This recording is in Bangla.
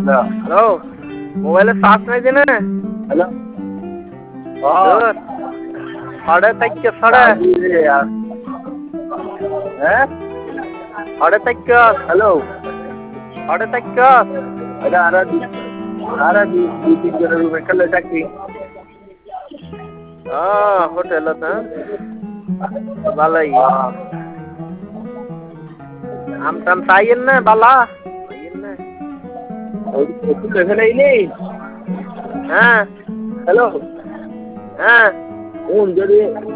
হ্যালো মোবাইলে চার্জ নাই দিনে হ্যালো সাড়ে চারটে সাড়ে হ্যাঁ সাড়ে চারটে হ্যালো সাড়ে চারটে এটা আর দুই তিন জনের রুমে খেলে চাকরি হোটেল ভালোই আম টাম চাইয়েন না বালা না এখানে নেই হ্যাঁ হ্যালো হ্যাঁ যদি